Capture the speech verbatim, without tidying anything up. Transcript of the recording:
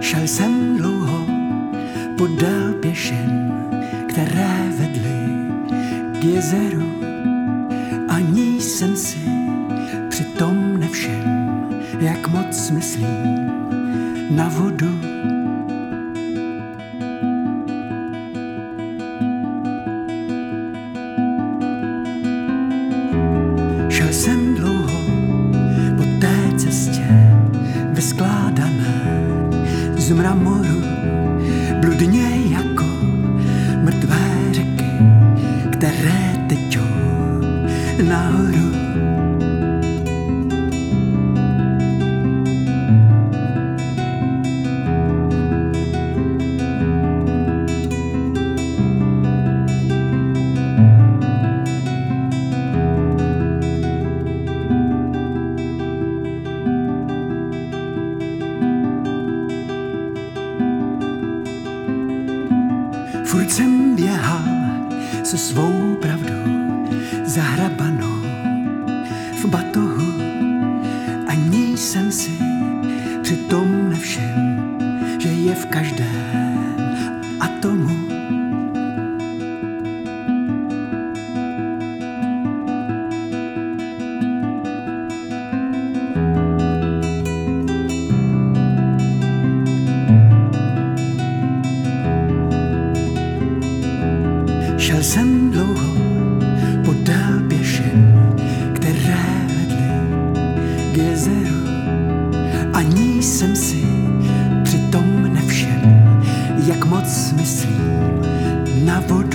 Šel jsem dlouho podél pěšin, které vedly k jezeru. Ani jsem si přitom nevšiml, jak moc myslím na vodu. Šel jsem dlouho po té cestě vyskládané z mramoru, bludně jako mrtvé řeky, které tečou nahoru. Furt jsem běhal se svou pravdou zahrabanou v batohu. Ani jsem si přitom nevšiml, že je v každém atomu. Šel jsem dlouho podél pěšin, které vedly k jezeru. Ani jsem si přitom nevšiml, jak moc myslím na vodu.